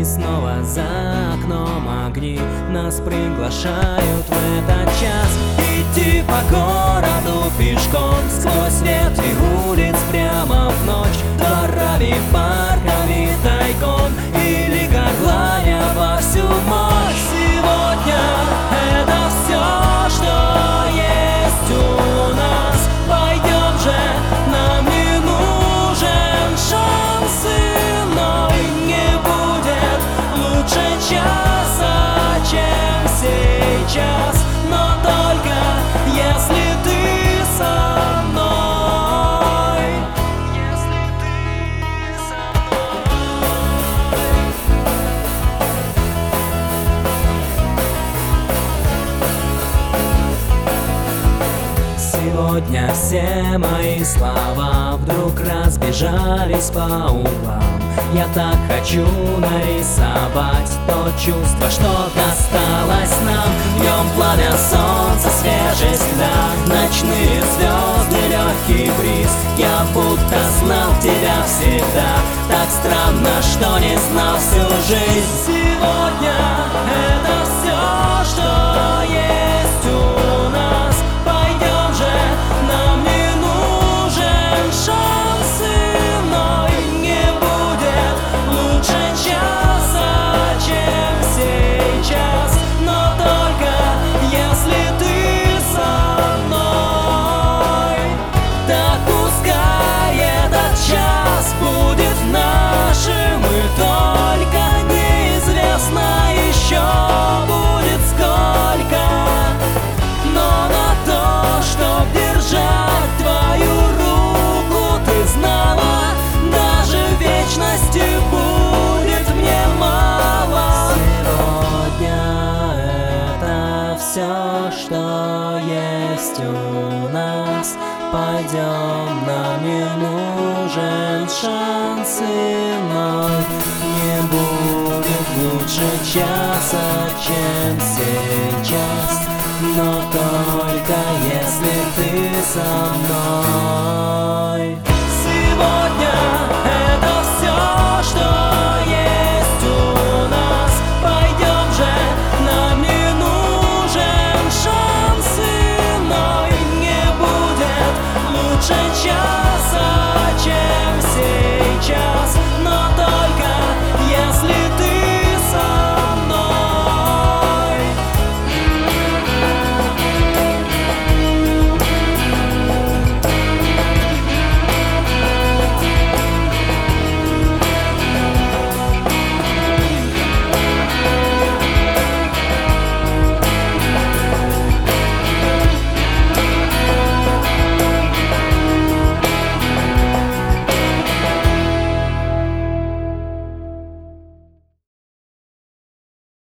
снова за окном огни нас приглашают в этот час идти по городу пешком сквозь ветви улиц прямо в ночь, дворами, парками тайком или горланя во всю мощь. Сегодня это все, что есть у нас. Пойдем же, нам не нужен шанс иной. Не будет лучше часа, чем сейчас, но только если ты со мной. Если ты со мной. Сегодня все мои слова вдруг разбежались по углам. Я так хочу нарисовать то чувство, что досталось нам. Днем пламя солнца, свежесть льда, ночные звезды, легкий бриз. Я будто знал тебя всегда, так странно, что не знал всю жизнь. Сегодня это все, что есть у нас. Пойдем же, нам не нужен шанс иной. Не будет лучше часа, чем сейчас, но только если ты со мной. Так пускай этот час будет нашим, и только неизвестно еще будет сколько. Но на то, чтоб держать твою руку, ты знала, даже вечности будет мне мало. Сегодня это все, что есть у нас. Пойдем, нам не нужен шанс иной. Не будет лучше часа, чем сейчас, но только если ты со мной.